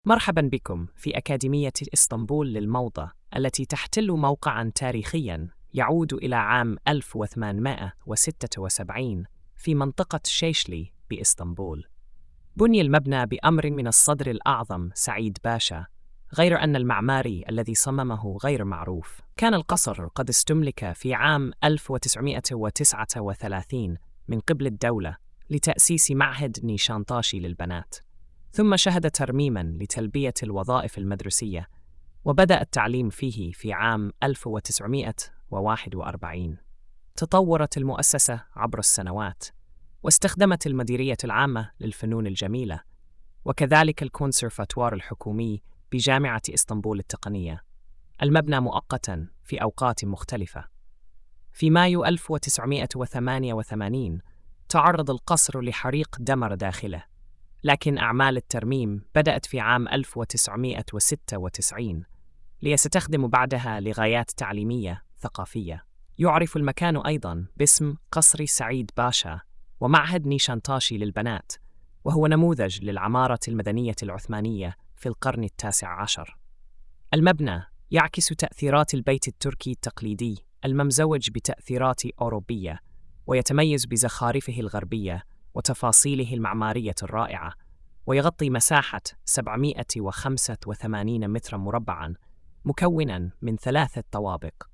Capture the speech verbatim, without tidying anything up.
مرحبا بكم في أكاديمية إسطنبول للموضة التي تحتل موقعا تاريخيا يعود إلى عام ألف وثمانمائة وستة وسبعين في منطقة شيشلي بإسطنبول. بني المبنى بأمر من الصدر الأعظم سعيد باشا، غير أن المعماري الذي صممه غير معروف. كان القصر قد استملك في عام ألف وتسعمائة وتسعة وثلاثين من قبل الدولة لتأسيس معهد نيشانتاشي للبنات، ثم شهد ترميماً لتلبية الوظائف المدرسية، وبدأ التعليم فيه في عام ألف وتسعمائة وواحد وأربعين. تطورت المؤسسة عبر السنوات، واستخدمت المديرية العامة للفنون الجميلة، وكذلك الكونسرفاتوار الحكومي بجامعة إسطنبول التقنية، المبنى مؤقتاً في أوقات مختلفة. في مايو ألف وتسعمائة وثمانية وثمانين تعرض القصر لحريق دمر داخله، لكن أعمال الترميم بدأت في عام ألف وتسعمائة وستة وتسعين ليستخدم بعدها لغايات تعليمية ثقافية. يعرف المكان أيضاً باسم قصر سعيد باشا ومعهد نيشانتاشي للبنات، وهو نموذج للعمارة المدنية العثمانية في القرن التاسع عشر. المبنى يعكس تأثيرات البيت التركي التقليدي الممزوج بتأثيرات أوروبية، ويتميز بزخارفه الغربية وتفاصيله المعمارية الرائعة، ويغطي مساحة سبعمائة وخمسة وثمانين متراً مربعاً مكوناً من ثلاثة طوابق.